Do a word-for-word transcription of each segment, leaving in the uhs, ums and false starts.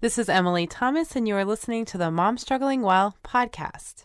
This is Emily Thomas, and you are listening to the Mom Struggling Well podcast.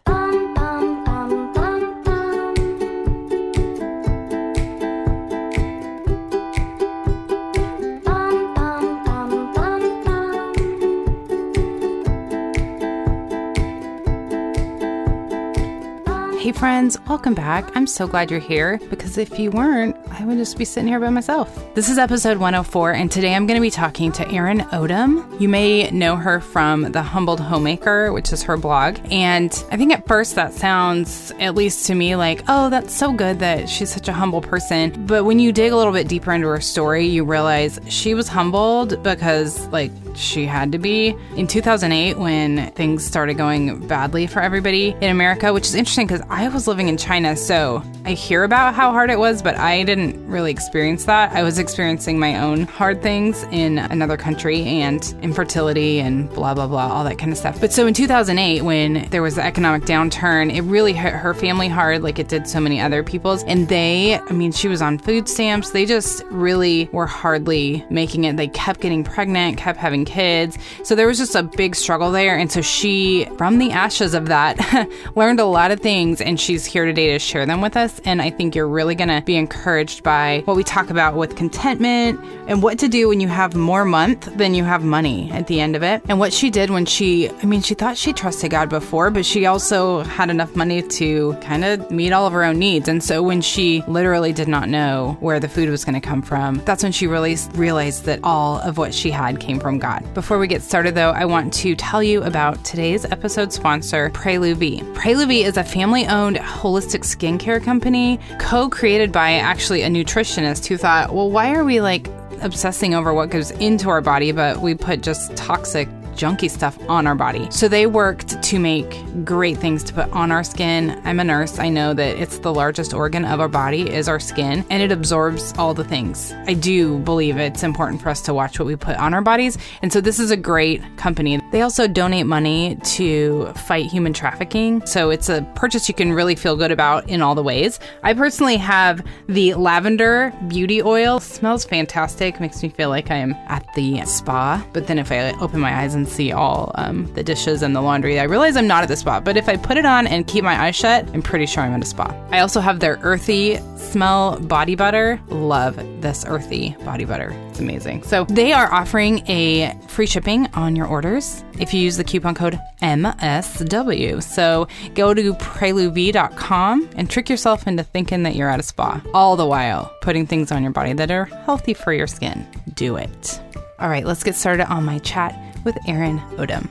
Hey friends, welcome back. I'm so glad you're here because if you weren't, I would just be sitting here by myself. This is episode one oh four, and today I'm going to be talking to Erin Odom. You may know her from The Humbled Homemaker, which is her blog. And I think at first that sounds, at least to me, like, oh, that's so good that she's such a humble person. But when you dig a little bit deeper into her story, you realize she was humbled because, like, she had to be. In two thousand eight, when things started going badly for everybody in America, which is interesting because I was living in China, so I hear about how hard it was, but I didn't really experience that. I was experiencing my own hard things in another country and infertility and blah, blah, blah, all that kind of stuff. But so in two thousand eight, when there was the economic downturn, it really hit her family hard like it did so many other people's. And they, I mean, she was on food stamps. They just really were hardly making it. They kept getting pregnant, kept having kids. So there was just a big struggle there. And so she, from the ashes of that, learned a lot of things, and she's here today to share them with us. And I think you're really going to be encouraged by what we talk about with contentment and what to do when you have more month than you have money at the end of it. And what she did when she, I mean, she thought she trusted God before, but she also had enough money to kind of meet all of her own needs. And so when she literally did not know where the food was going to come from, that's when she really realized that all of what she had came from God. Before we get started, though, I want to tell you about today's episode sponsor, Preluvi. Preluvi is a family-owned holistic skincare company co-created by actually a nutritionist who thought, well, why are we like obsessing over what goes into our body, but we put just toxic junky stuff on our body. So they worked to make great things to put on our skin. I'm a nurse. I know that it's the largest organ of our body is our skin, and it absorbs all the things. I do believe it's important for us to watch what we put on our bodies. And so this is a great company. They also donate money to fight human trafficking. So it's a purchase you can really feel good about in all the ways. I personally have the lavender beauty oil. It smells fantastic. Makes me feel like I am at the spa. But then if I open my eyes and see all um, the dishes and the laundry, I realize I'm not at the spa. But if I put it on and keep my eyes shut, I'm pretty sure I'm at a spa. I also have their earthy smell body butter. Love this earthy body butter. It's amazing. So they are offering a free shipping on your orders if you use the coupon code M S W. So go to preluvi dot com and trick yourself into thinking that you're at a spa, all the while putting things on your body that are healthy for your skin. Do it. All right, let's get started on my chat with Erin Odom.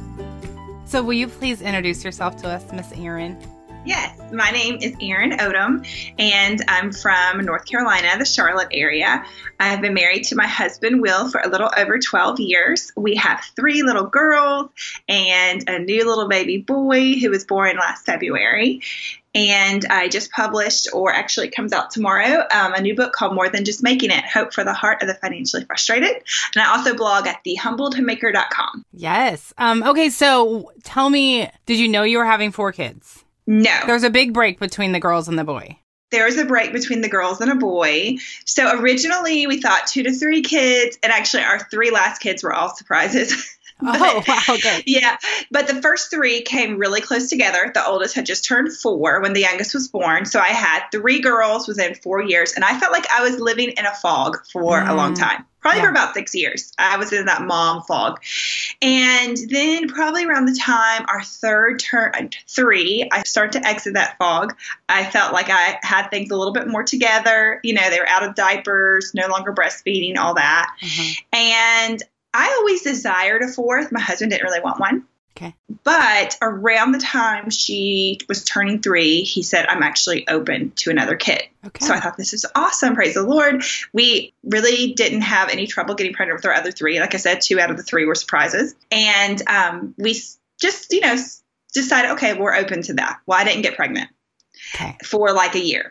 So will you please introduce yourself to us, Miss Erin? Yes, my name is Erin Odom, and I'm from North Carolina, the Charlotte area. I've been married to my husband, Will, for a little over twelve years. We have three little girls and a new little baby boy who was born last February. And I just published, or actually it comes out tomorrow, um, a new book called More Than Just Making It, Hope for the Heart of the Financially Frustrated. And I also blog at the humbled homemaker dot com. Yes. Um, okay, so tell me, did you know you were having four kids? No. There's a big break between the girls and the boy. There was a break between the girls and a boy. So originally we thought two to three kids, and actually our three last kids were all surprises. But, oh, wow, good. Yeah, but the first three came really close together. The oldest had just turned four when the youngest was born. So I had three girls within four years, and I felt like I was living in a fog for mm. a long time. Probably yeah. for about six years. I was in that mom fog. And then probably around the time our third turn, three, I started to exit that fog. I felt like I had things a little bit more together. You know, they were out of diapers, no longer breastfeeding, all that. Mm-hmm. And I always desired a fourth. My husband didn't really want one. Okay. But around the time she was turning three, he said, I'm actually open to another kid. Okay. So I thought, this is awesome. Praise the Lord. We really didn't have any trouble getting pregnant with our other three. Like I said, two out of the three were surprises. And um, we just, you know, decided, okay, we're open to that. Well, I didn't get pregnant okay. for like a year.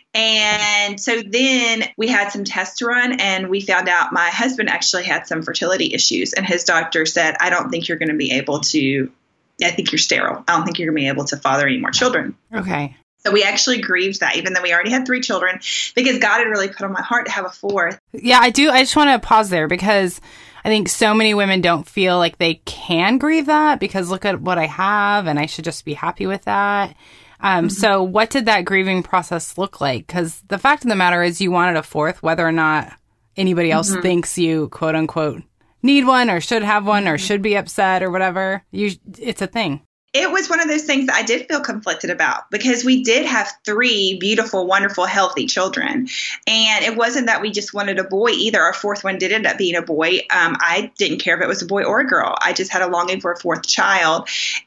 And so then we had some tests to run, and we found out my husband actually had some fertility issues, and his doctor said, I don't think you're going to be able to, I think you're sterile. I don't think you're going to be able to father any more children. Okay. So we actually grieved that, even though we already had three children, because God had really put on my heart to have a fourth. Yeah, I do. I just want to pause there because I think so many women don't feel like they can grieve that because look at what I have and I should just be happy with that. Um, mm-hmm. So what did that grieving process look like? Because the fact of the matter is you wanted a fourth, whether or not anybody else mm-hmm. thinks you, quote unquote, need one or should have one or should be upset or whatever. You, it's a thing. It was one of those things that I did feel conflicted about because we did have three beautiful, wonderful, healthy children. And it wasn't that we just wanted a boy either. Our fourth one did end up being a boy. Um, I didn't care if it was a boy or a girl. I just had a longing for a fourth child.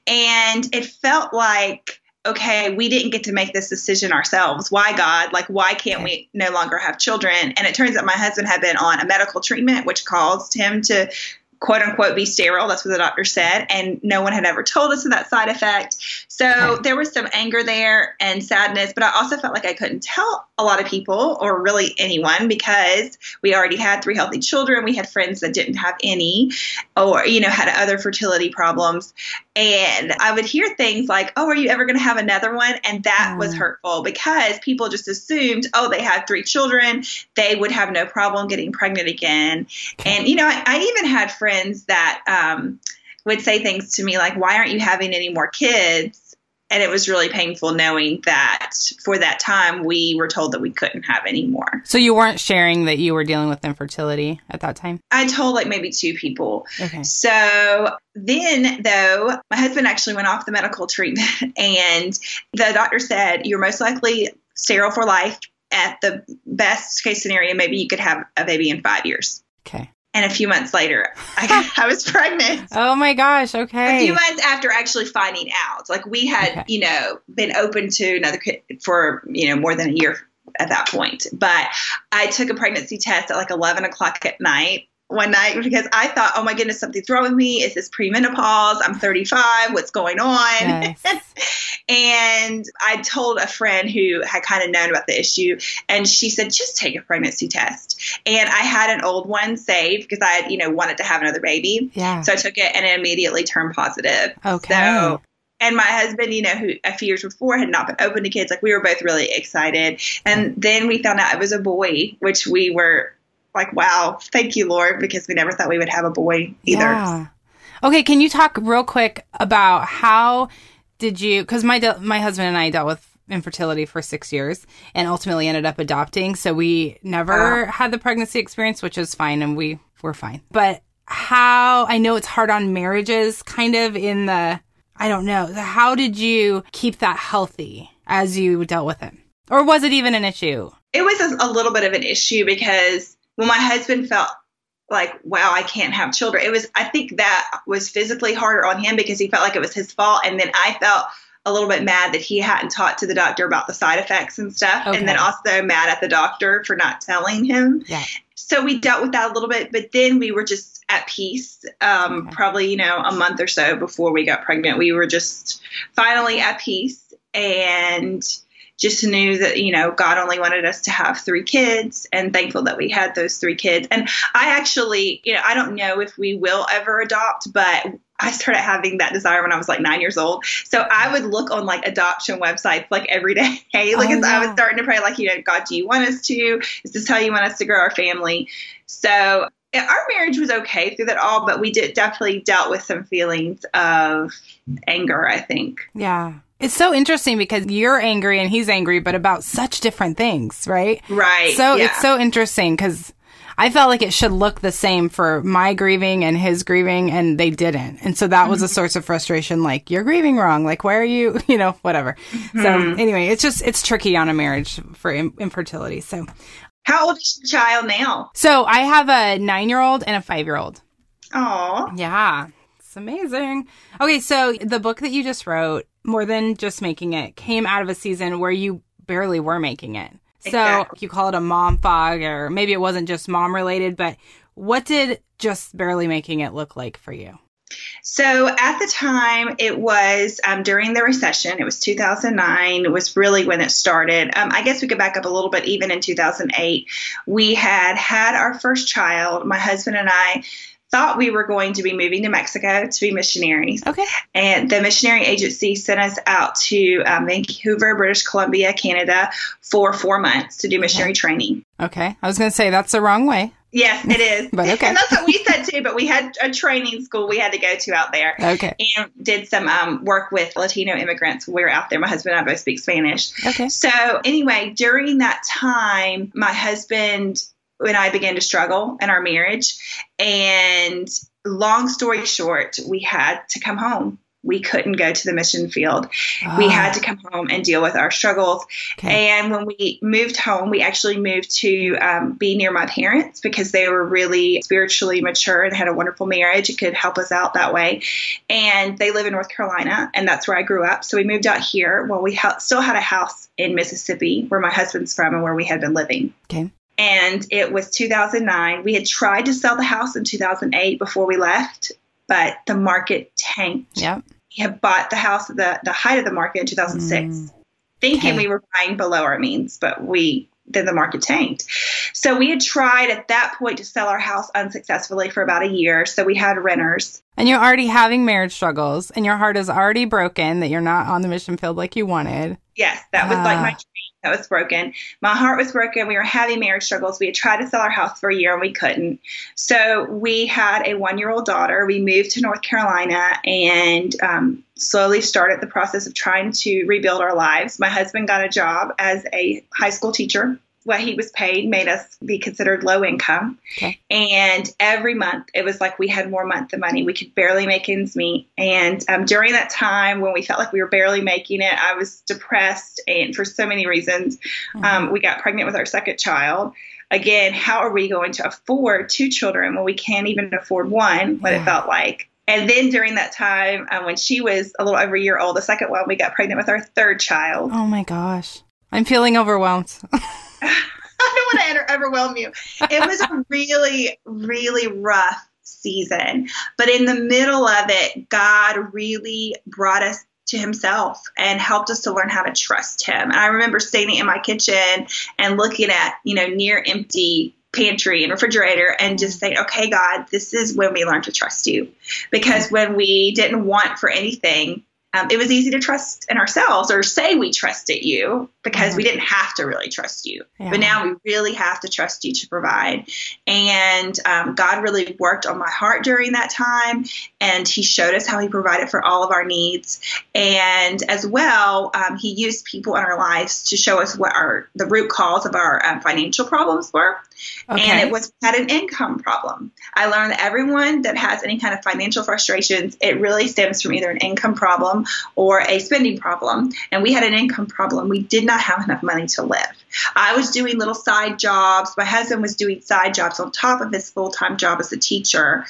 And it felt like, okay, we didn't get to make this decision ourselves. Why, God? Like, why can't we no longer have children? And it turns out my husband had been on a medical treatment, which caused him to quote unquote be sterile. That's what the doctor said. And no one had ever told us of that side effect. So okay. there was some anger there and sadness, but I also felt like I couldn't tell a lot of people or really anyone because we already had three healthy children. We had friends that didn't have any or, you know, had other fertility problems. And I would hear things like, oh, are you ever going to have another one? And that mm. was hurtful because people just assumed, oh, they had three children. They would have no problem getting pregnant again. Okay. And, you know, I, I even had friends that um, would say things to me like, why aren't you having any more kids? And it was really painful knowing that for that time we were told that we couldn't have any more. So you weren't sharing that you were dealing with infertility at that time? I told like maybe two people. Okay. So then though, my husband actually went off the medical treatment and the doctor said, you're most likely sterile for life. At the best case scenario, maybe you could have a baby in five years. Okay. And a few months later, I, I was pregnant. Oh, my gosh. Okay. A few months after actually finding out. Like, we had, okay. you know, been open to another kid for, you know, more than a year at that point. But I took a pregnancy test at like eleven o'clock at night one night because I thought, oh, my goodness, something's wrong with me. Is this premenopause? I'm thirty-five. What's going on? Yes. And I told a friend who had kind of known about the issue, and she said, just take a pregnancy test. And I had an old one saved because I had, you know, wanted to have another baby. Yeah. So I took it and it immediately turned positive. Okay. So, and my husband, you know, who a few years before had not been open to kids, like we were both really excited. And then we found out it was a boy, which we were like, wow, thank you, Lord, because we never thought we would have a boy either. Yeah. Okay. Can you talk real quick about how did you, because my de- my husband and I dealt with infertility for six years and ultimately ended up adopting. So we never uh, had the pregnancy experience, which is fine. And we were fine. But how, I know it's hard on marriages kind of in the, I don't know. How did you keep that healthy as you dealt with it? Or was it even an issue? It was a, a little bit of an issue because when my husband felt like, wow, I can't have children. It was, I think that was physically harder on him because he felt like it was his fault. And then I felt a little bit mad that he hadn't talked to the doctor about the side effects and stuff. Okay. And then also mad at the doctor for not telling him. Yeah. So we dealt with that a little bit, but then we were just at peace. Um, okay. Probably, you know, a month or so before we got pregnant, we were just finally at peace and just knew that, you know, God only wanted us to have three kids and thankful that we had those three kids. And I actually, you know, I don't know if we will ever adopt, but I started having that desire when I was like nine years old. So I would look on like adoption websites like every day. Like oh, yeah. I was starting to pray like, you know, God, do you want us to? Is this how you want us to grow our family? So our marriage was okay through that all, but we did definitely dealt with some feelings of anger, I think. Yeah. It's so interesting because you're angry and he's angry, but about such different things, right? Right. So yeah. It's so interesting because I felt like it should look the same for my grieving and his grieving, and they didn't. And so that was a source of frustration. Like, you're grieving wrong. Like, why are you, you know, whatever. Mm-hmm. So anyway, it's just, it's tricky on a marriage for in- infertility. So how old is your child now? So I have a nine-year-old and a five-year-old. Aw. Yeah. It's amazing. Okay. So the book that you just wrote, More Than Just Making It, came out of a season where you barely were making it. So exactly. You call it a mom fog, or maybe it wasn't just mom related, but what did just barely making it look like for you? So at the time, it was um, during the recession. It was two thousand nine. It was really when it started. Um, I guess we could back up a little bit. Even in two thousand eight, we had had our first child. My husband and I thought we were going to be moving to Mexico to be missionaries. Okay. And the missionary agency sent us out to um, Vancouver, British Columbia, Canada for four months to do missionary okay. training. Okay. I was going to say that's the wrong way. Yes, it is. But okay. And that's what we said too, but we had a training school we had to go to out there. Okay. And did some um, work with Latino immigrants when we were out there. My husband and I both speak Spanish. Okay. So anyway, during that time, my husband and I began to struggle in our marriage. And long story short, we had to come home. We couldn't go to the mission field. Oh. We had to come home and deal with our struggles. Okay. And when we moved home, we actually moved to um, be near my parents because they were really spiritually mature and had a wonderful marriage. It could help us out that way. And they live in North Carolina, and that's where I grew up. So we moved out here. Well, we ha- still had a house in Mississippi where my husband's from and where we had been living. Okay. And it was two thousand nine. We had tried to sell the house in two thousand eight before we left, but the market tanked. Yep. We had bought the house at the, the height of the market in two thousand six, mm. thinking okay. we were buying below our means, but we then the market tanked. So we had tried at that point to sell our house unsuccessfully for about a year. So we had renters. And you're already having marriage struggles, and your heart is already broken that you're not on the mission field like you wanted. Yes, that was uh. like my dream. That was broken. My heart was broken. We were having marriage struggles. We had tried to sell our house for a year and we couldn't. So we had a one-year-old daughter. We moved to North Carolina and um, slowly started the process of trying to rebuild our lives. My husband got a job as a high school teacher. What he was paid made us be considered low income. Okay. And every month, it was like we had more month than money. We could barely make ends meet. And um, during that time when we felt like we were barely making it, I was depressed. And for so many reasons, mm-hmm. um, we got pregnant with our second child. Again, how are we going to afford two children when we can't even afford one, what yeah. it felt like? And then during that time, um, when she was a little over a year old, the second one, we got pregnant with our third child. Oh, my gosh. I'm feeling overwhelmed. I don't want to overwhelm you. It was a really, really rough season. But in the middle of it, God really brought us to himself and helped us to learn how to trust him. And I remember standing in my kitchen and looking at, you know, near empty pantry and refrigerator and just saying, okay, God, this is when we learn to trust you. Because when we didn't want for anything, Um, it was easy to trust in ourselves or say we trusted you because mm-hmm. we didn't have to really trust you. Yeah. But now we really have to trust you to provide. And um, God really worked on my heart during that time. And he showed us how he provided for all of our needs. And as well, um, he used people in our lives to show us what our the root cause of our um, financial problems were. Okay. And it was had an income problem. I learned that everyone that has any kind of financial frustrations, it really stems from either an income problem or a spending problem. And we had an income problem. We did not have enough money to live. I was doing little side jobs. My husband was doing side jobs on top of his full-time job as a teacher.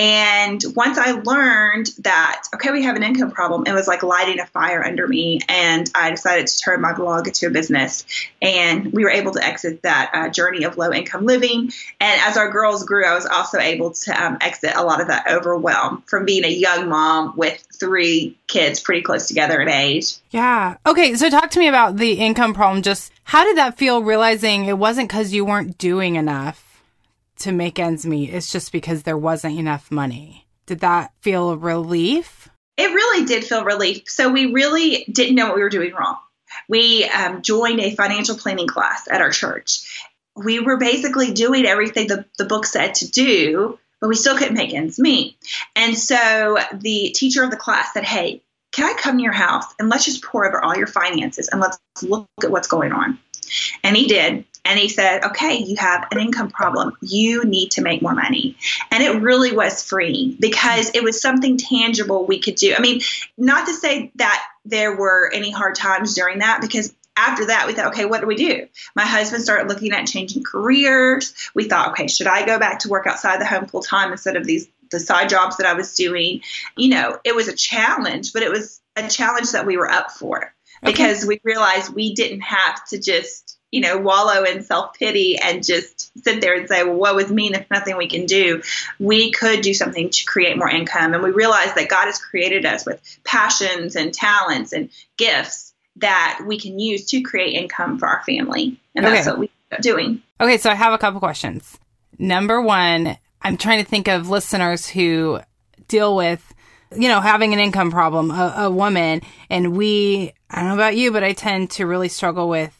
And once I learned that, okay, we have an income problem, it was like lighting a fire under me. And I decided to turn my blog into a business. And we were able to exit that uh, journey of low income living. And as our girls grew, I was also able to um, exit a lot of that overwhelm from being a young mom with three kids pretty close together in age. Yeah. Okay. So talk to me about the income problem. Just how did that feel, realizing it wasn't because you weren't doing enough to make ends meet? It's just because there wasn't enough money. Did that feel a relief? It really did feel relief. So we really didn't know what we were doing wrong. We um, joined a financial planning class at our church. We were basically doing everything the, the book said to do, but we still couldn't make ends meet. And so the teacher of the class said, hey, can I come to your house and let's just pour over all your finances and let's look at what's going on. And he did. And he said, okay, you have an income problem. You need to make more money. And it really was freeing because it was something tangible we could do. I mean, not to say that there were any hard times during that, because after that, we thought, okay, what do we do? My husband started looking at changing careers. We thought, okay, should I go back to work outside the home full time instead of these the side jobs that I was doing? You know, it was a challenge, but it was a challenge that we were up for because okay. we realized we didn't have to just, you know, wallow in self-pity and just sit there and say, well, woe is me, there's nothing we can do. We could do something to create more income. And we realized that God has created us with passions and talents and gifts that we can use to create income for our family. And that's okay. what we are doing. Okay, so I have a couple questions. Number one, I'm trying to think of listeners who deal with, you know, having an income problem, a, a woman, and we, I don't know about you, but I tend to really struggle with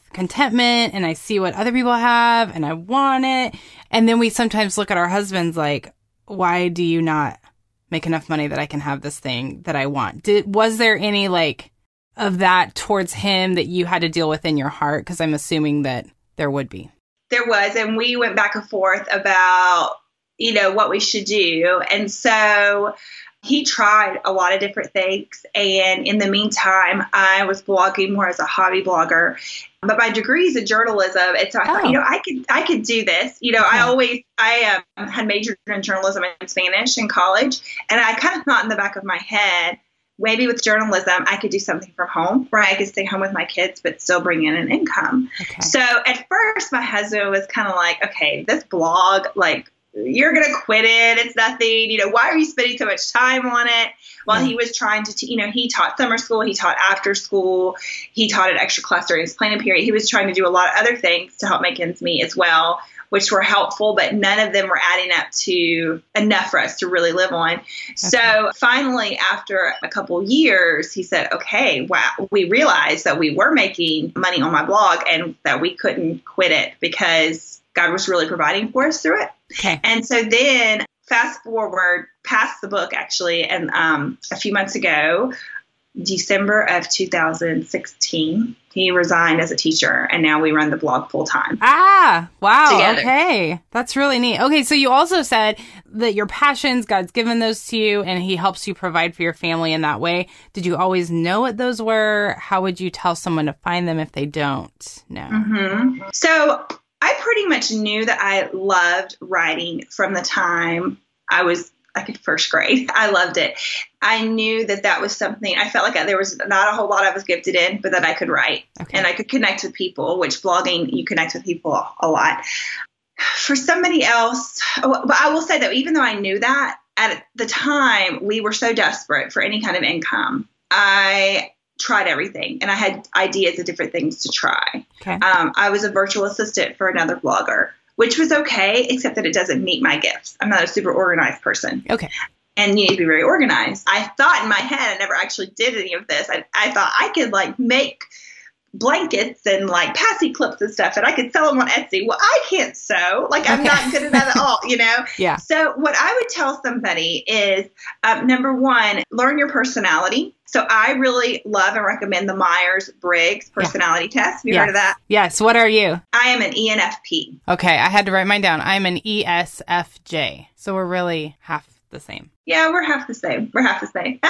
contentment and I see what other people have and I want it. And then we sometimes look at our husbands like, why do you not make enough money that I can have this thing that I want? Did, was there any like of that towards him that you had to deal with in your heart? Because I'm assuming that there would be. There was, and we went back and forth about, you know, what we should do. And so he tried a lot of different things. And in the meantime, I was blogging more as a hobby blogger. But my degree is in journalism. And so I thought, oh. you know, I could I could do this. You know, okay. I always, I um, had majored in journalism and Spanish in college. And I kind of thought in the back of my head, maybe with journalism, I could do something from home where I could stay home with my kids, but still bring in an income. Okay. So at first, my husband was kind of like, okay, this blog, like, you're going to quit it. It's nothing. You know, why are you spending so much time on it? While yeah. he was trying to, t- you know, he taught summer school, he taught after school, he taught an extra class during his planning period. He was trying to do a lot of other things to help make ends meet as well, which were helpful, but none of them were adding up to enough for us to really live on. Okay. So finally, after a couple years, he said, okay, wow, we realized that we were making money on my blog and that we couldn't quit it because God was really providing for us through it. Okay. And so then fast forward past the book, actually, and um, a few months ago, December of two thousand sixteen, he resigned as a teacher, and now we run the blog full time. Ah, wow. Together. Okay. That's really neat. Okay. So you also said that your passions, God's given those to you, and he helps you provide for your family in that way. Did you always know what those were? How would you tell someone to find them if they don't know? Mm-hmm. So I pretty much knew that I loved writing from the time I was like in first grade. I loved it. I knew that that was something, I felt like there was not a whole lot I was gifted in, but that I could write okay. and I could connect with people, which blogging, you connect with people a lot. For somebody else, but I will say that even though I knew that, at the time, we were so desperate for any kind of income. I tried everything, and I had ideas of different things to try. Okay. Um, I was a virtual assistant for another blogger, which was okay, except that it doesn't meet my gifts. I'm not a super organized person. Okay. And you need to be very organized. I thought in my head, I never actually did any of this. I, I thought I could like make blankets and like passy clips and stuff, and I could sell them on Etsy. Well, I can't sew. Like I'm okay. not good at that at all, you know? Yeah. So what I would tell somebody is, um, number one, learn your personality. So I really love and recommend the Myers-Briggs personality yeah. test. Have you yes. heard of that? Yes. What are you? I am an E N F P. Okay. I had to write mine down. I'm an E S F J. So we're really half the same. Yeah, we're half the same. We're half the same.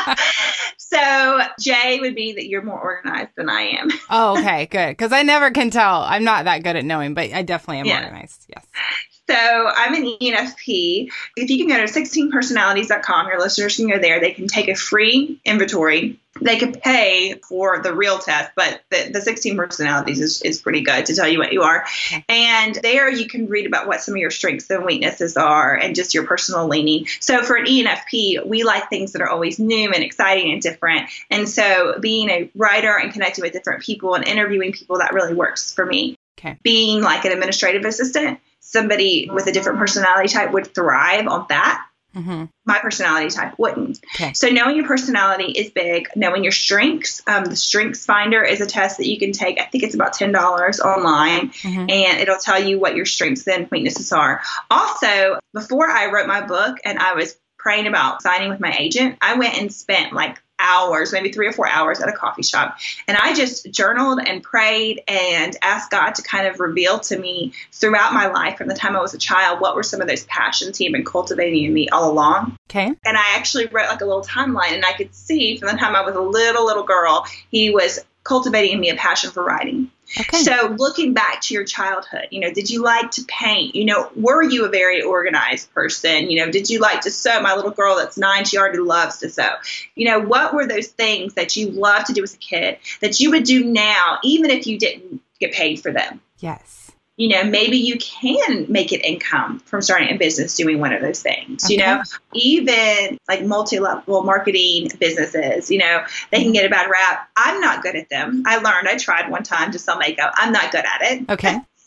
So J would be that you're more organized than I am. Oh, okay. Good. Because I never can tell. I'm not that good at knowing, but I definitely am yeah. organized. Yes. So I'm an E N F P. If you can go to sixteen personalities dot com, your listeners can go there. They can take a free inventory. They can pay for the real test, but the, the sixteen personalities is, is pretty good to tell you what you are. Okay. And there you can read about what some of your strengths and weaknesses are and just your personal leaning. So for an E N F P, we like things that are always new and exciting and different. And so being a writer and connecting with different people and interviewing people, that really works for me. Okay. Being like an administrative assistant, somebody with a different personality type would thrive on that. Mm-hmm. My personality type wouldn't. Okay. So knowing your personality is big. Knowing your strengths. Um, the Strengths Finder is a test that you can take. I think it's about ten dollars online, mm-hmm. and it'll tell you what your strengths and weaknesses are. Also, before I wrote my book and I was praying about signing with my agent, I went and spent like hours, maybe three or four hours at a coffee shop. And I just journaled and prayed and asked God to kind of reveal to me throughout my life from the time I was a child, what were some of those passions he had been cultivating in me all along. Okay. And I actually wrote like a little timeline, and I could see from the time I was a little, little girl, he was cultivating in me a passion for writing. Okay. So looking back to your childhood, you know, did you like to paint? You know, were you a very organized person? You know, did you like to sew? My little girl that's nine, she already loves to sew. You know, what were those things that you loved to do as a kid that you would do now, even if you didn't get paid for them? Yes. You know, maybe you can make an income from starting a business doing one of those things. Okay. You know, even like multi-level marketing businesses, you know, they can get a bad rap. I'm not good at them. I learned, I tried one time to sell makeup. I'm not good at it. Okay.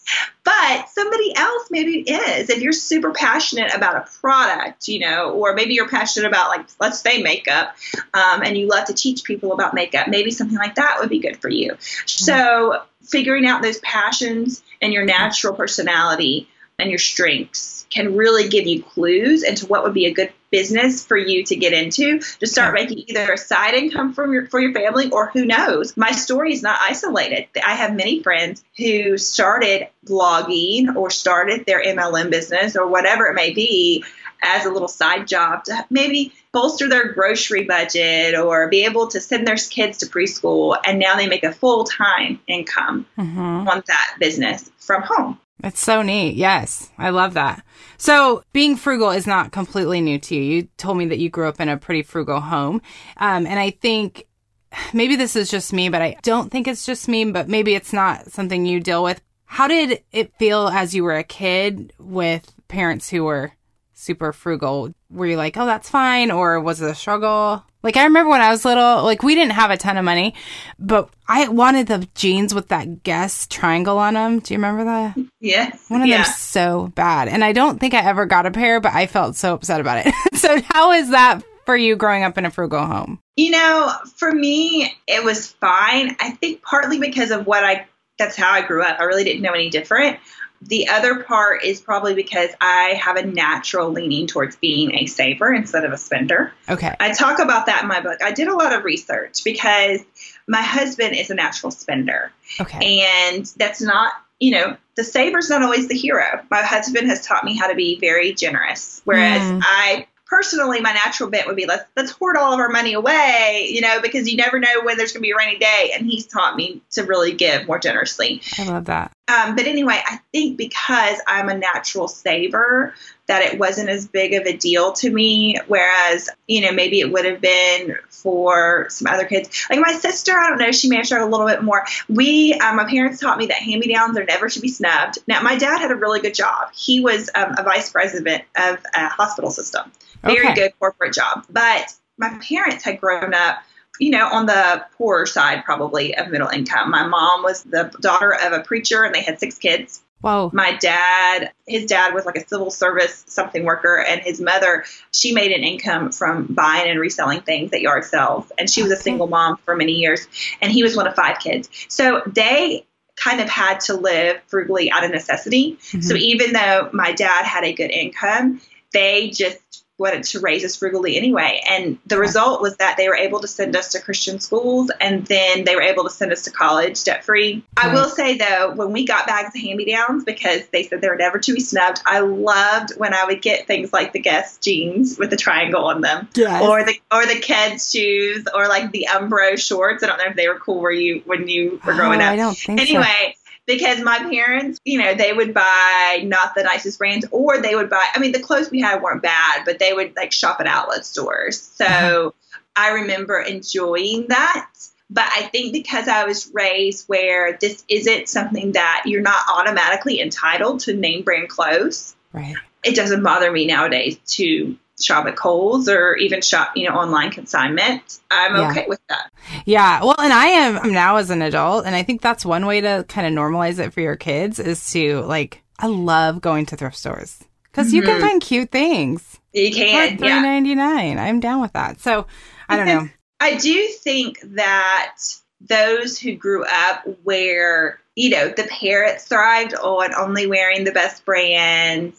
But somebody else maybe is. If you're super passionate about a product, you know, or maybe you're passionate about, like, let's say makeup, um, and you love to teach people about makeup, maybe something like that would be good for you. Mm-hmm. So figuring out those passions and your natural personality and your strengths can really give you clues into what would be a good business for you to get into to start making either a side income from your, for your family, or who knows. My story is not isolated. I have many friends who started blogging or started their M L M business or whatever it may be as a little side job to maybe bolster their grocery budget or be able to send their kids to preschool. And now they make a full-time income mm-hmm. on that business from home. It's so neat. Yes. I love that. So being frugal is not completely new to you. You told me that you grew up in a pretty frugal home. Um, and I think maybe this is just me, but I don't think it's just me, but maybe it's not something you deal with. How did it feel as you were a kid with parents who were super frugal? Were you like, oh, that's fine? Or was it a struggle? Like, I remember when I was little, like, we didn't have a ton of money, but I wanted the jeans with that Guess triangle on them. Do you remember that? Yeah. One of yeah. them so bad. And I don't think I ever got a pair, but I felt so upset about it. So how is that for you growing up in a frugal home? You know, for me, it was fine. I think partly because of what I, that's how I grew up. I really didn't know any different. The other part is probably because I have a natural leaning towards being a saver instead of a spender. Okay. I talk about that in my book. I did a lot of research because my husband is a natural spender. Okay. And that's not, you know, the saver's not always the hero. My husband has taught me how to be very generous, whereas mm. I personally, my natural bent would be let's let's hoard all of our money away, you know, because you never know when there's going to be a rainy day. And he's taught me to really give more generously. I love that. Um, but anyway, I think because I'm a natural saver, that it wasn't as big of a deal to me. Whereas, you know, maybe it would have been for some other kids. Like my sister, I don't know, she may have struggled a little bit more. We, um, my parents taught me that hand-me-downs are never to be snubbed. Now, my dad had a really good job. He was um, a vice president of a hospital system. Very okay. good corporate job. But my parents had grown up, you know, on the poorer side probably of middle income. My mom was the daughter of a preacher and they had six kids. Whoa. My dad, his dad was like a civil service something worker, and his mother, she made an income from buying and reselling things at yard sales. And she was okay. a single mom for many years. And he was one of five kids. So they kind of had to live frugally out of necessity. Mm-hmm. So even though my dad had a good income, they just wanted to raise us frugally anyway. And the result was that they were able to send us to Christian schools, and then they were able to send us to college debt free. Right. I will say though, when we got bags of hand-me-downs, because they said they were never to be snubbed, I loved when I would get things like the Guess jeans with the triangle on them, yes. or the or the Keds shoes, or like the Umbro shorts. I don't know if they were cool where you when you were growing oh, up. I don't think anyway. So. Because my parents, you know, they would buy not the nicest brands, or they would buy, I mean, the clothes we had weren't bad, but they would like shop at outlet stores. So uh-huh. I remember enjoying that. But I think because I was raised where this isn't something that you're not automatically entitled to name brand clothes. Right. It doesn't bother me nowadays to shop at Kohl's or even shop, you know, online consignment. I'm yeah. okay with that. Yeah. Well, and I am now as an adult, and I think that's one way to kind of normalize it for your kids is to like, I love going to thrift stores because mm-hmm. you can find cute things. You can, for three ninety-nine. I'm down with that. So I don't know. I do think that those who grew up where, you know, the parents thrived on only wearing the best brands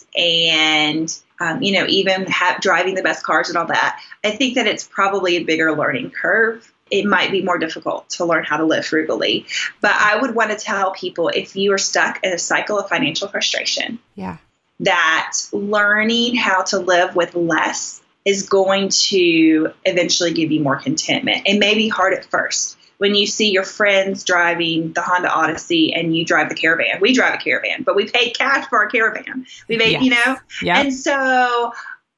and Um, you know, even have, driving the best cars and all that, I think that it's probably a bigger learning curve. It might be more difficult to learn how to live frugally. But I would want to tell people, if you are stuck in a cycle of financial frustration, yeah, that learning how to live with less is going to eventually give you more contentment. It may be hard at first. When you see your friends driving the Honda Odyssey and you drive the Caravan. We drive a Caravan, but we paid cash for our Caravan. We paid, yes. you know? Yep. And so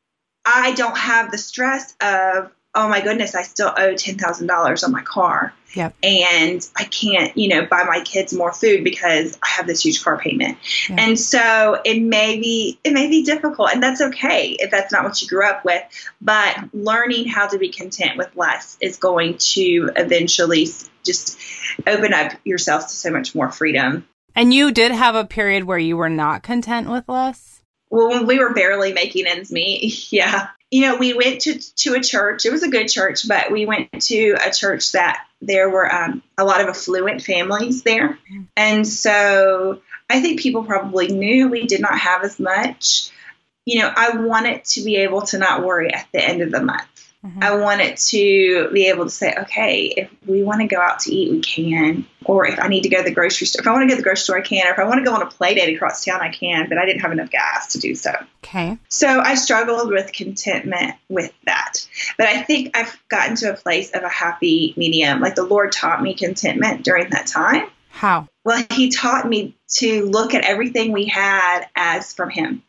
I don't have the stress of, oh my goodness, I still owe ten thousand dollars on my car. Yep. And I can't, you know, buy my kids more food because I have this huge car payment. Yep. And so it may be, it may be difficult, and that's okay if that's not what you grew up with. But learning how to be content with less is going to eventually just open up yourself to so much more freedom. And you did have a period where you were not content with less? Well, when we were barely making ends meet, yeah. You know, we went to, to a church. It was a good church, but we went to a church that there were um, a lot of affluent families there. And so I think people probably knew we did not have as much. You know, I wanted to be able to not worry at the end of the month. Mm-hmm. I wanted to be able to say, okay, if we want to go out to eat, we can. Or if I need to go to the grocery store, if I want to go to the grocery store, I can. Or if I want to go on a play date across town, I can. But I didn't have enough gas to do so. Okay. So I struggled with contentment with that. But I think I've gotten to a place of a happy medium. Like the Lord taught me contentment during that time. How? Well, he taught me to look at everything we had as from him.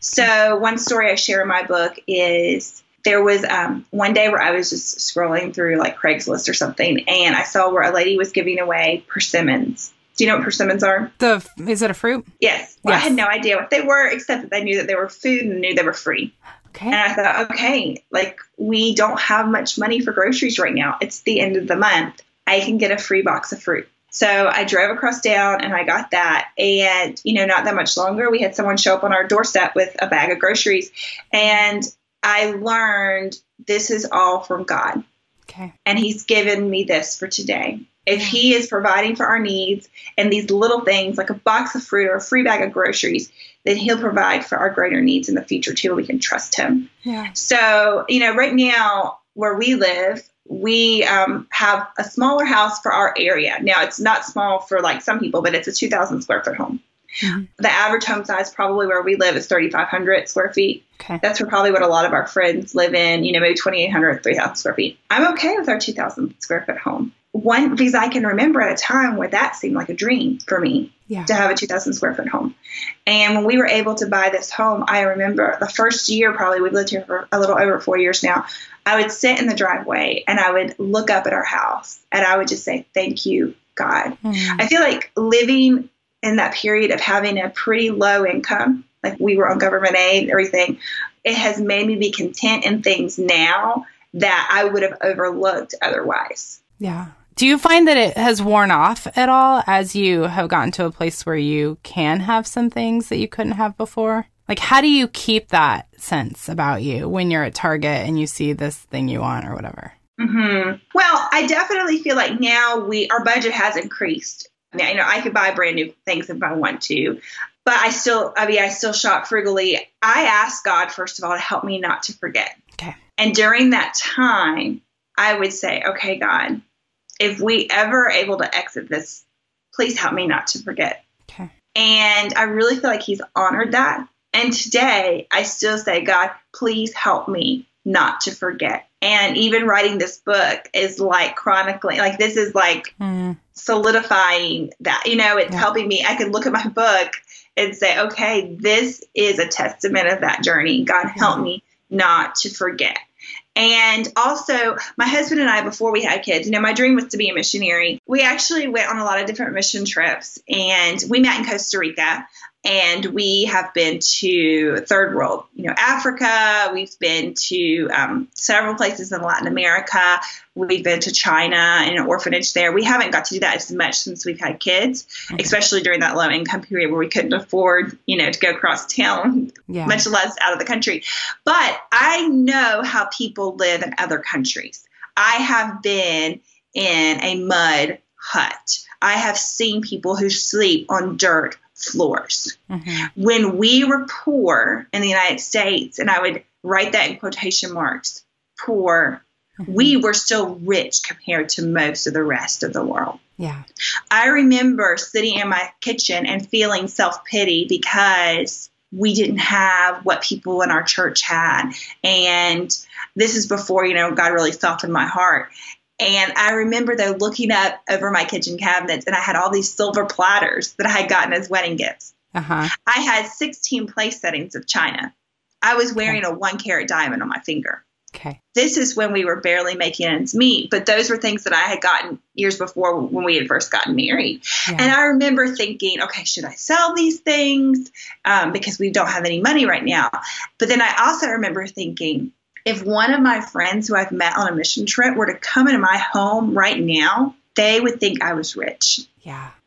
So one story I share in my book is there was um, one day where I was just scrolling through like Craigslist or something, and I saw where a lady was giving away persimmons. Do you know what persimmons are? The Is it a fruit? Yes. Well, yes. I had no idea what they were, except that I knew that they were food and knew they were free. Okay. And I thought, okay, like we don't have much money for groceries right now. It's the end of the month. I can get a free box of fruit. So I drove across town and I got that. And, you know, not that much longer, we had someone show up on our doorstep with a bag of groceries. And I learned this is all from God. Okay. And he's given me this for today. If he is providing for our needs and these little things like a box of fruit or a free bag of groceries, then he'll provide for our greater needs in the future too. We can trust him. Yeah. So, you know, right now where we live, we um, have a smaller house for our area. Now, it's not small for like some people, but it's a two thousand square foot home. Mm-hmm. The average home size probably where we live is thirty-five hundred square feet. Okay. That's probably what a lot of our friends live in, you know, maybe twenty-eight hundred, three thousand square feet. I'm okay with our two thousand square foot home. One, because I can remember at a time where that seemed like a dream for me yeah. to have a two thousand square foot home. And when we were able to buy this home, I remember the first year, probably we've lived here for a little over four years now, I would sit in the driveway and I would look up at our house and I would just say, thank you, God. Mm. I feel like living in that period of having a pretty low income, like we were on government aid and everything, it has made me be content in things now that I would have overlooked otherwise. Yeah. Do you find that it has worn off at all as you have gotten to a place where you can have some things that you couldn't have before? Like, how do you keep that sense about you when you're at Target and you see this thing you want or whatever? Mm-hmm. Well, I definitely feel like now we our budget has increased. Now, you know, I could buy brand new things if I want to, but I still, I mean, I still shop frugally. I ask God, first of all, to help me not to forget. Okay. And during that time, I would say, okay, God, if we ever are able to exit this, please help me not to forget. Okay. And I really feel like he's honored that. And today I still say, God, please help me not to forget. And even writing this book is like chronicling, like this is like mm. solidifying that, you know, it's yeah. helping me. I can look at my book and say, okay, this is a testament of that journey. God, yeah. help me not to forget. And also, my husband and I, before we had kids, you know, my dream was to be a missionary. We actually went on a lot of different mission trips, and we met in Costa Rica, and we have been to third world, you know, Africa. We've been to um, several places in Latin America. We've been to China and an orphanage there. We haven't got to do that as much since we've had kids, okay. especially during that low income period where we couldn't afford, you know, to go across town, yeah. much less out of the country. But I know how people live in other countries. I have been in a mud hut. I have seen people who sleep on dirt floors. Mm-hmm. When we were poor in the United States, and I would write that in quotation marks, poor, mm-hmm. we were still rich compared to most of the rest of the world. Yeah. I remember sitting in my kitchen and feeling self-pity because we didn't have what people in our church had. And this is before, you know, God really softened my heart. And I remember, though, looking up over my kitchen cabinets, and I had all these silver platters that I had gotten as wedding gifts. Uh-huh. I had sixteen place settings of china. I was wearing okay. a one-carat diamond on my finger. Okay. This is when we were barely making ends meet, but those were things that I had gotten years before when we had first gotten married. Yeah. And I remember thinking, okay, should I sell these things? Um, because we don't have any money right now. But then I also remember thinking, if one of my friends who I've met on a mission trip were to come into my home right now, they would think I was rich. Yeah.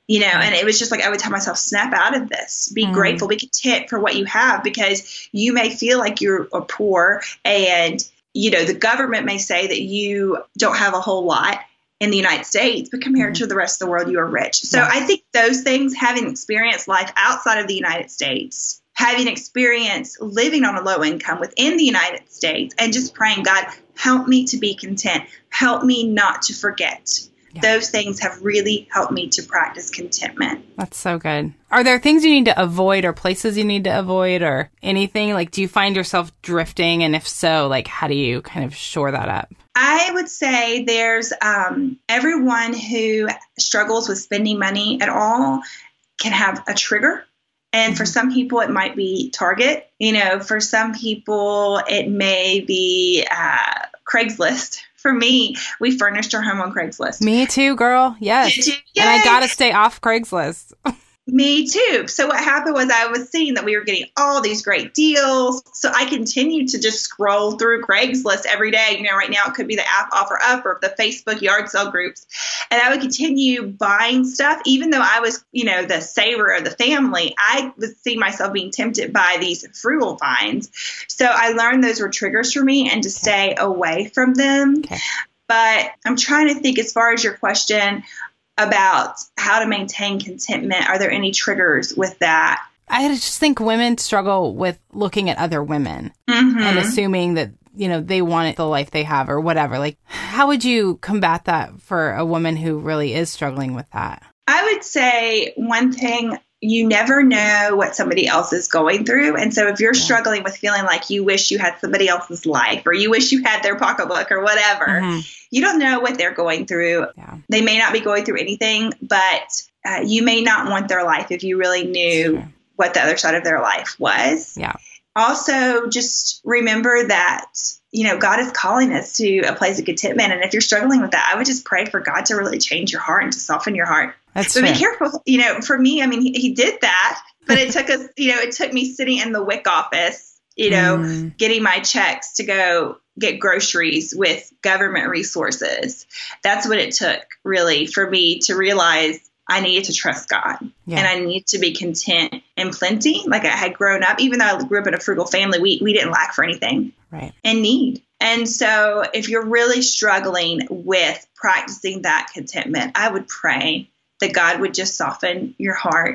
You know, and it was just like, I would tell myself, snap out of this, be mm. grateful, be content for what you have, because you may feel like you're poor, and, you know, the government may say that you don't have a whole lot in the United States, but compared mm. to the rest of the world, you are rich. So yeah. I think those things, having experienced life outside of the United States, having experienced living on a low income within the United States, and just praying, God, help me to be content. Help me not to forget. Yeah. Those things have really helped me to practice contentment. That's so good. Are there things you need to avoid, or places you need to avoid, or anything? Like, do you find yourself drifting? And if so, like, how do you kind of shore that up? I would say there's um, everyone who struggles with spending money at all can have a trigger. And mm-hmm. for some people, it might be Target. You know, for some people, it may be uh, Craigslist. For me, we furnished our home on Craigslist. Me too, girl. Yes. And I got to stay off Craigslist. Me too. So what happened was, I was seeing that we were getting all these great deals. So I continued to just scroll through Craigslist every day. You know, right now it could be the app Offer Up or the Facebook yard sale groups. And I would continue buying stuff, even though I was, you know, the saver of the family. I was seeing myself being tempted by these frugal finds. So I learned those were triggers for me and to stay away from them. Okay. But I'm trying to think, as far as your question about how to maintain contentment, are there any triggers with that? I just think women struggle with looking at other women mm-hmm. and assuming that, you know, they want the life they have or whatever. Like, how would you combat that for a woman who really is struggling with that? I would say one thing, you never know what somebody else is going through. And so if you're yeah. struggling with feeling like you wish you had somebody else's life, or you wish you had their pocketbook or whatever, mm-hmm. you don't know what they're going through. Yeah. They may not be going through anything, but uh, you may not want their life if you really knew sure. what the other side of their life was. Yeah. Also, just remember that, you know, God is calling us to a place of contentment. And if you're struggling with that, I would just pray for God to really change your heart and to soften your heart. That's so fair. Be careful. You know, for me, I mean, he, he did that, but it took us, you know, it took me sitting in the W I C office, you know, mm. getting my checks to go get groceries with government resources. That's what it took, really, for me to realize I needed to trust God yeah. and I needed to be content in plenty. Like I had grown up, even though I grew up in a frugal family, we, we didn't lack for anything right. and need. And so if you're really struggling with practicing that contentment, I would pray that God would just soften your heart.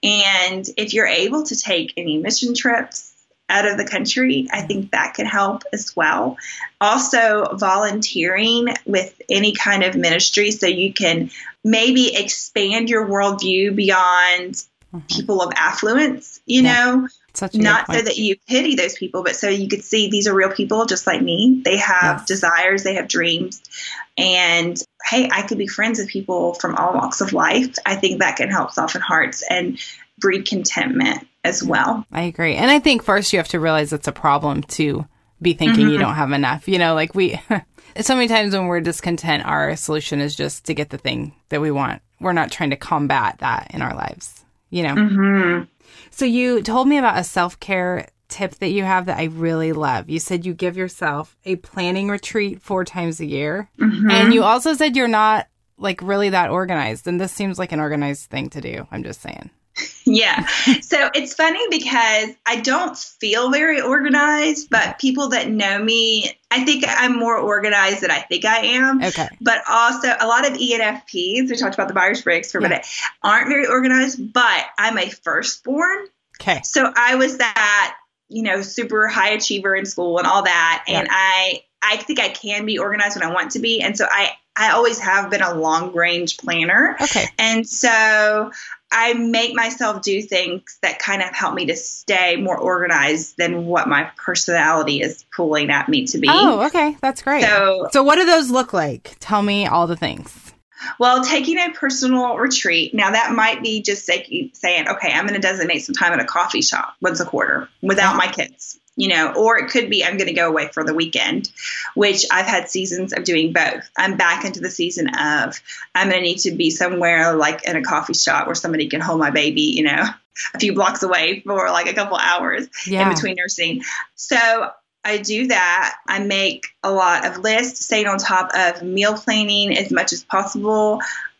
And if you're able to take any mission trips out of the country, I think that could help as well. Also, volunteering with any kind of ministry so you can maybe expand your worldview beyond mm-hmm. people of affluence, you yeah. know, Such a not so that you pity those people, but so you could see these are real people just like me. They have yes. desires, they have dreams. And hey, I could be friends with people from all walks of life. I think that can help soften hearts and breed contentment as well. I agree. And I think first you have to realize it's a problem to be thinking mm-hmm. you don't have enough. You know, like we, so many times when we're discontent, our solution is just to get the thing that we want. We're not trying to combat that in our lives, you know? Mm-hmm. So you told me about a self-care tip that you have that I really love. You said you give yourself a planning retreat four times a year. Mm-hmm. And you also said you're not like really that organized. And this seems like an organized thing to do. I'm just saying. Yeah. So it's funny because I don't feel very organized, but people that know me, I think I'm more organized than I think I am. Okay. But also a lot of E N F Ps, we talked about the Myers-Briggs for a yeah. minute, aren't very organized, but I'm a firstborn. Okay. So I was that, you know, super high achiever in school and all that. Yeah. And I, I think I can be organized when I want to be. And so I, I always have been a long range planner. Okay. And so I make myself do things that kind of help me to stay more organized than what my personality is pulling at me to be. Oh, okay. That's great. So, so what do those look like? Tell me all the things. Well, taking a personal retreat. Now, that might be just like saying, okay, I'm going to designate some time at a coffee shop once a quarter without my kids. You know, or it could be I'm going to go away for the weekend, which I've had seasons of doing both. I'm back into the season of I'm going to need to be somewhere like in a coffee shop where somebody can hold my baby, you know, a few blocks away for like a couple hours yeah. in between nursing. So I do that. I make a lot of lists, staying on top of meal planning as much as possible.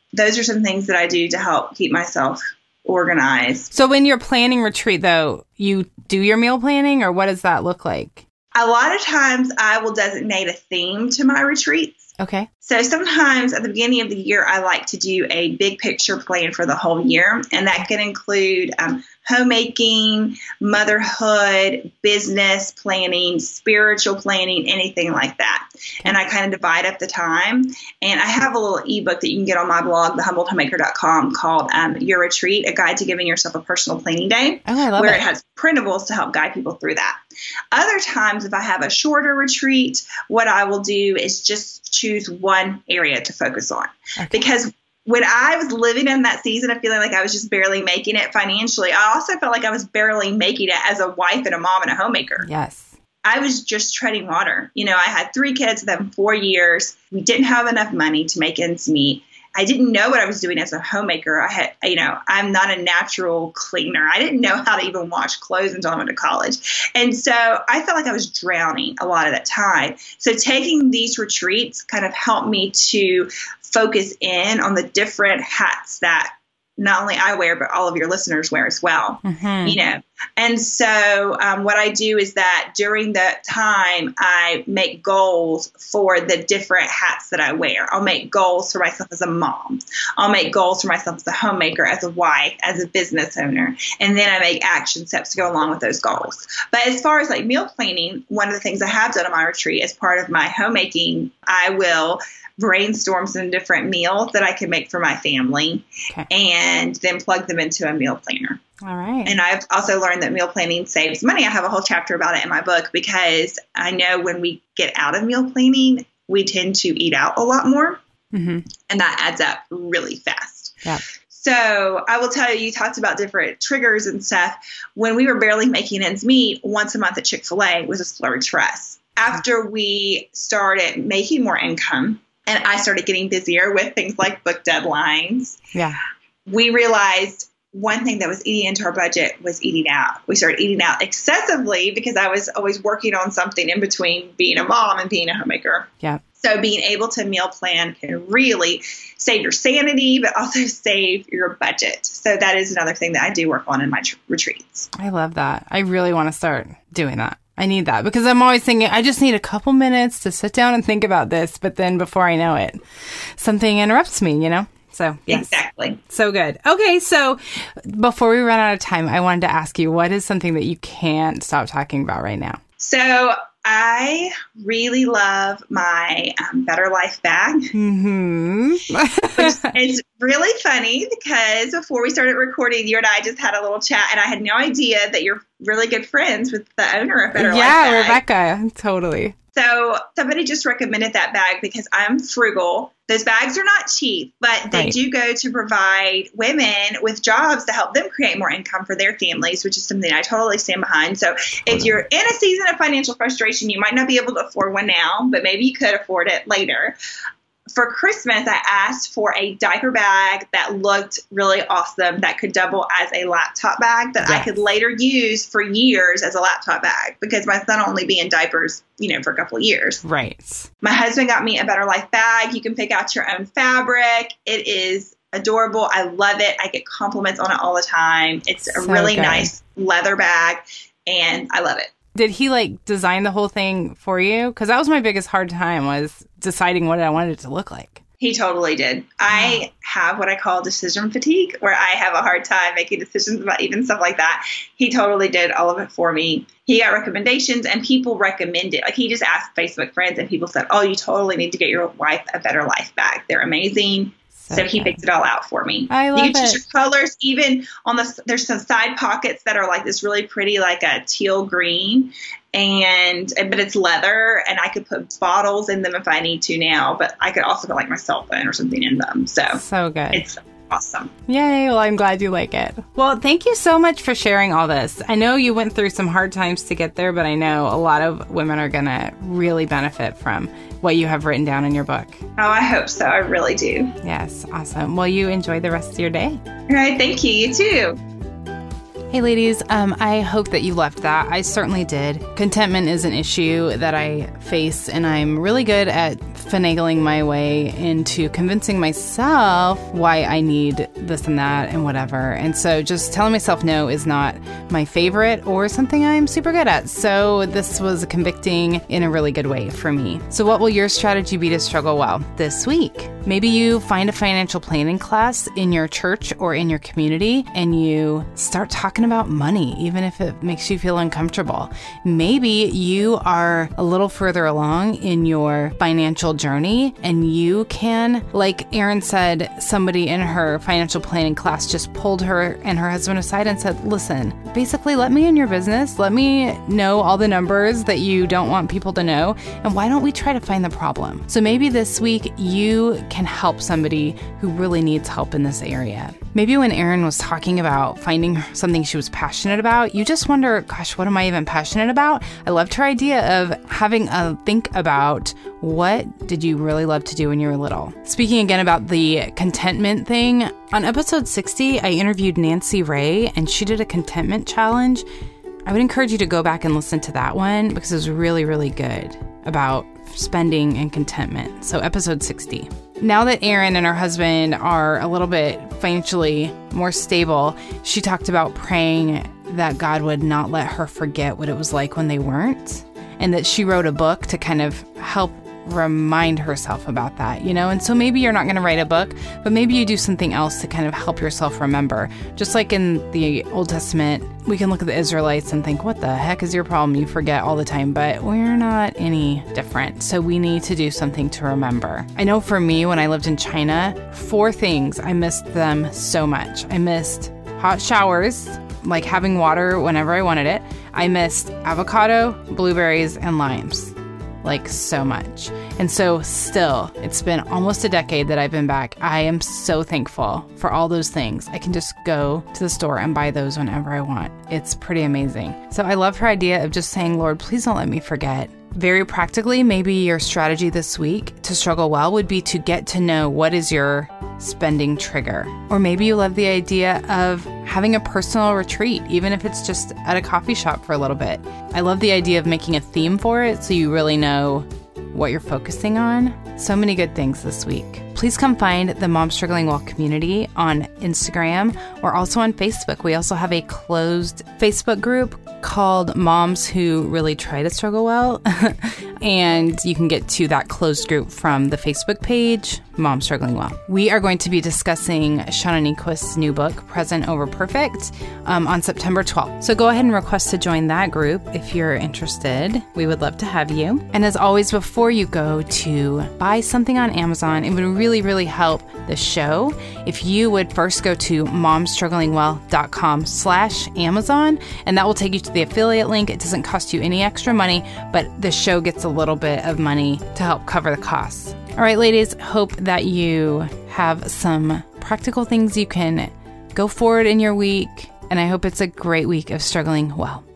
those are some things that I do to help keep myself organized. So when you're planning retreat, though, you do your meal planning, or what does that look like? A lot of times I will designate a theme to my retreats. Okay. So sometimes at the beginning of the year, I like to do a big picture plan for the whole year. And that can include um, homemaking, motherhood, business planning, spiritual planning, anything like that. Okay. And I kind of divide up the time. And I have a little ebook that you can get on my blog, the humbled homemaker dot com, called um, Your Retreat, A Guide to Giving Yourself a Personal Planning Day. Oh, I love where it. it has printables to help guide people through that. Other times, if I have a shorter retreat, what I will do is just choose one area to focus on. Okay. Because when I was living in that season of feeling like I was just barely making it financially, I also felt like I was barely making it as a wife and a mom and a homemaker. Yes. I was just treading water. You know, I had three kids with them four years. We didn't have enough money to make ends meet. I didn't know what I was doing as a homemaker. I had, you know, I'm not a natural cleaner. I didn't know how to even wash clothes until I went to college. And so I felt like I was drowning a lot of that time. So taking these retreats kind of helped me to focus in on the different hats that not only I wear, but all of your listeners wear as well, mm-hmm. you know. And so um, what I do is that during that time, I make goals for the different hats that I wear. I'll make goals for myself as a mom. I'll make goals for myself as a homemaker, as a wife, as a business owner. And then I make action steps to go along with those goals. But as far as like meal planning, one of the things I have done on my retreat as part of my homemaking, I will brainstorm some different meals that I can make for my family, okay. and then plug them into a meal planner. All right. And I've also learned that meal planning saves money. I have a whole chapter about it in my book because I know when we get out of meal planning, we tend to eat out a lot more, mm-hmm. and that adds up really fast. Yeah. So I will tell you, you talked about different triggers and stuff. When we were barely making ends meet, once a month at Chick-fil-A was a splurge for us. After we started making more income, and I started getting busier with things like book deadlines, yeah, we realized one thing that was eating into our budget was eating out. We started eating out excessively because I was always working on something in between being a mom and being a homemaker. Yeah. So being able to meal plan can really save your sanity, but also save your budget. So that is another thing that I do work on in my tr- retreats. I love that. I really want to start doing that. I need that because I'm always thinking, I just need a couple minutes to sit down and think about this. But then before I know it, something interrupts me, you know? So, yes. Exactly. So good. Okay. So before we run out of time, I wanted to ask you, what is something that you can't stop talking about right now? So I really love my um, Better Life bag. Mm-hmm. It's really funny because before we started recording, you and I just had a little chat, and I had no idea that you're really good friends with the owner of Better yeah, Life bag. Yeah, Rebecca. Totally. So somebody just recommended that bag because I'm frugal. Those bags are not cheap, but they right. do go to provide women with jobs to help them create more income for their families, which is something I totally stand behind. So if you're in a season of financial frustration, you might not be able to afford one now, but maybe you could afford it later. For Christmas, I asked for a diaper bag that looked really awesome, that could double as a laptop bag that yes. I could later use for years as a laptop bag because my son will only be in diapers, you know, for a couple of years. Right. My husband got me a Better Life bag. You can pick out your own fabric. It is adorable. I love it. I get compliments on it all the time. It's a so really good. nice leather bag, and I love it. Did he like design the whole thing for you? Because that was my biggest hard time, was deciding what I wanted it to look like. He totally did. I have what I call decision fatigue, where I have a hard time making decisions about even stuff like that. He totally did all of it for me. He got recommendations, and people recommended. Like, he just asked Facebook friends, and people said, oh, you totally need to get your wife a Better Life bag. They're amazing. So, so he picked it all out for me. I love it. You can choose it. your colors. Even on the, there's some side pockets that are like this really pretty, like a teal green, and but it's leather, and I could put bottles in them if I need to now. But I could also put like my cell phone or something in them. So so good. It's awesome. Yay. Well, I'm glad you like it. Well, thank you so much for sharing all this. I know you went through some hard times to get there, but I know a lot of women are going to really benefit from what you have written down in your book. Oh, I hope so. I really do. Yes. Awesome. Well, you enjoy the rest of your day. All right. Thank you. You too. Hey ladies, um, I hope that you left that. I certainly did. Contentment is an issue that I face, and I'm really good at finagling my way into convincing myself why I need this and that and whatever. And so just telling myself no is not my favorite or something I'm super good at. So this was convicting in a really good way for me. So what will your strategy be to struggle well this week? Maybe you find a financial planning class in your church or in your community and you start talking about money, even if it makes you feel uncomfortable. Maybe you are a little further along in your financial journey and you can, like Erin said, somebody in her financial planning class just pulled her and her husband aside and said, listen, basically let me in your business. Let me know all the numbers that you don't want people to know. And why don't we try to find the problem? So maybe this week you can help somebody who really needs help in this area. Maybe when Erin was talking about finding something she was passionate about, you just wonder, gosh, what am I even passionate about? I loved her idea of having a think about what did you really love to do when you were little. Speaking again about the contentment thing, on episode sixty, I interviewed Nancy Ray and she did a contentment challenge. I would encourage you to go back and listen to that one because it was really, really good about spending and contentment. So episode sixty. Now that Erin and her husband are a little bit financially more stable, she talked about praying that God would not let her forget what it was like when they weren't, and that she wrote a book to kind of help remind herself about that, you know? And so maybe you're not going to write a book, but maybe you do something else to kind of help yourself remember. Just like in the Old Testament, we can look at the Israelites and think, what the heck is your problem? You forget all the time, but we're not any different. So we need to do something to remember. I know for me, when I lived in China, four things, I missed them so much. I missed hot showers, like having water whenever I wanted it. I missed avocado, blueberries, and limes. Like so much. And so still, it's been almost a decade that I've been back. I am so thankful for all those things. I can just go to the store and buy those whenever I want. It's pretty amazing. So I love her idea of just saying, Lord, please don't let me forget. Very practically, maybe your strategy this week to struggle well would be to get to know what is your spending trigger. Or maybe you love the idea of having a personal retreat, even if it's just at a coffee shop for a little bit. I love the idea of making a theme for it so you really know what you're focusing on. So many good things this week. Please come find the Mom Struggling Well community on Instagram or also on Facebook. We also have a closed Facebook group called Moms Who Really Try to Struggle Well. And you can get to that closed group from the Facebook page, Mom Struggling Well. We are going to be discussing Shauna Niequist's new book, Present Over Perfect, um, on September twelfth. So go ahead and request to join that group if you're interested. We would love to have you. And as always, before you go to buy something on Amazon, it would really, really help the show if you would first go to momstrugglingwell.com slash Amazon, and that will take you to the affiliate link. It doesn't cost you any extra money, but the show gets a little bit of money to help cover the costs. All right, ladies, hope that you have some practical things you can go forward in your week, and I hope it's a great week of struggling well.